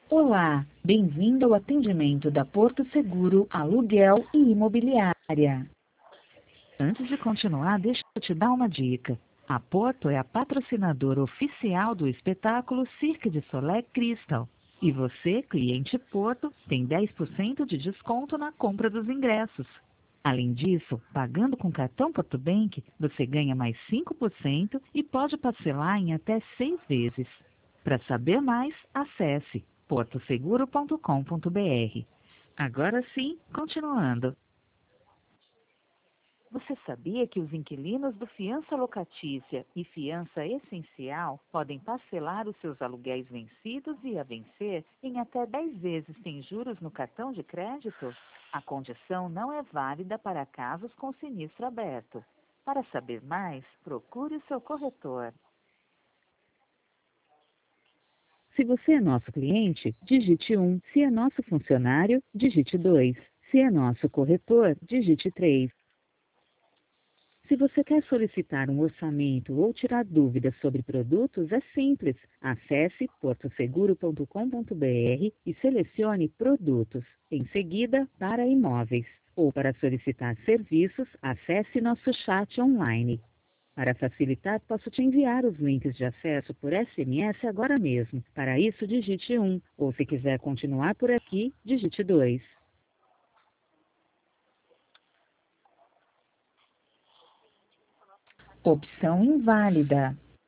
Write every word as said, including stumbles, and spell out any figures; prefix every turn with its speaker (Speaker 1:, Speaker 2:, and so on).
Speaker 1: Olá, bem-vindo ao atendimento da Porto Seguro Aluguel e Imobiliária. Antes de continuar, deixa eu te dar uma dica. A Porto é a patrocinadora oficial do espetáculo Cirque du Soleil Crystal. E você, cliente Porto, tem dez por cento de desconto na compra dos ingressos. Além disso, pagando com cartão Portobank, você ganha mais cinco por cento e pode parcelar em até seis vezes. Para saber mais, acesse porto seguro ponto com ponto br. Agora sim, continuando. Você sabia que os inquilinos do fiança locatícia e fiança essencial podem parcelar os seus aluguéis vencidos e a vencer em até dez vezes sem juros no cartão de crédito? A condição não é válida para casos com sinistro aberto. Para saber mais, procure o seu corretor. Se você é nosso cliente, digite um. Se é nosso funcionário, digite dois. Se é nosso corretor, digite três. Se você quer solicitar um orçamento ou tirar dúvidas sobre produtos, é simples. Acesse porto seguro ponto com ponto br e selecione Produtos. Em seguida, para Imóveis. Ou para solicitar serviços, acesse nosso chat online. Para facilitar, posso te enviar os links de acesso por S M S agora mesmo. Para isso, digite um. Ou se quiser continuar por aqui, digite dois. Opção inválida.